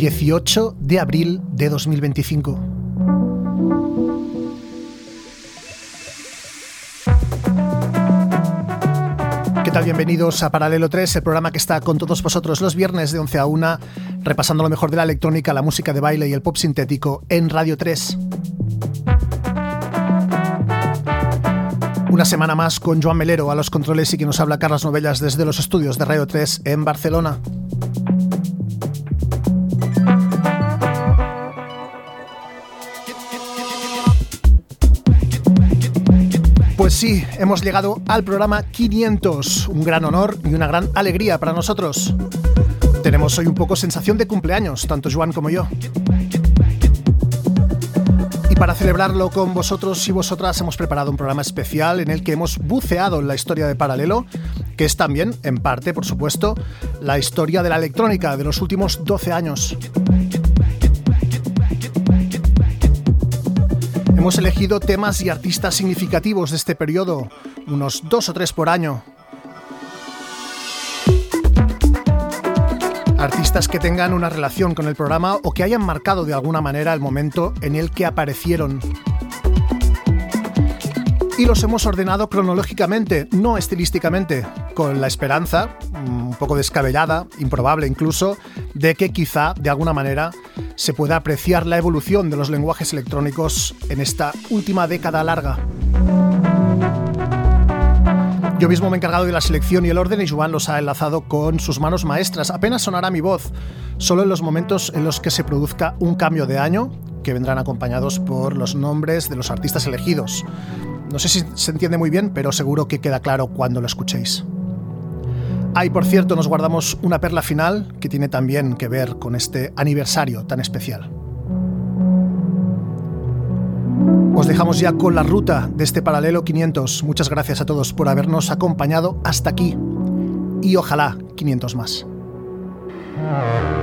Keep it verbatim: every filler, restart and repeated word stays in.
dieciocho de abril de dos mil veinticinco. ¿Qué tal? Bienvenidos a Paralelo tres, el programa que está con todos vosotros los viernes de once a una, repasando lo mejor de la electrónica, la música de baile y el pop sintético en Radio tres. Una semana más con Joan Melero a los controles y quien nos habla Carles Novellas desde los estudios de Radio tres en Barcelona. Pues sí, hemos llegado al programa quinientos, un gran honor y una gran alegría para nosotros. Tenemos hoy un poco sensación de cumpleaños, tanto Joan como yo. Y para celebrarlo con vosotros y vosotras hemos preparado un programa especial en el que hemos buceado en la historia de Paralelo, que es también, en parte, por supuesto, la historia de la electrónica de los últimos doce años. Hemos elegido temas y artistas significativos de este periodo, unos dos o tres por año. Artistas que tengan una relación con el programa o que hayan marcado de alguna manera el momento en el que aparecieron. Y los hemos ordenado cronológicamente, no estilísticamente, con la esperanza, un poco descabellada, improbable incluso, de que quizá, de alguna manera, se pueda apreciar la evolución de los lenguajes electrónicos en esta última década larga. Yo mismo me he encargado de la selección y el orden y Joan los ha enlazado con sus manos maestras. Apenas sonará mi voz, solo en los momentos en los que se produzca un cambio de año, que vendrán acompañados por los nombres de los artistas elegidos. No sé si se entiende muy bien, pero seguro que queda claro cuando lo escuchéis. Ah, y por cierto, nos guardamos una perla final que tiene también que ver con este aniversario tan especial. Os dejamos ya con la ruta de este Paralelo quinientos. Muchas gracias a todos por habernos acompañado hasta aquí. Y ojalá quinientos más.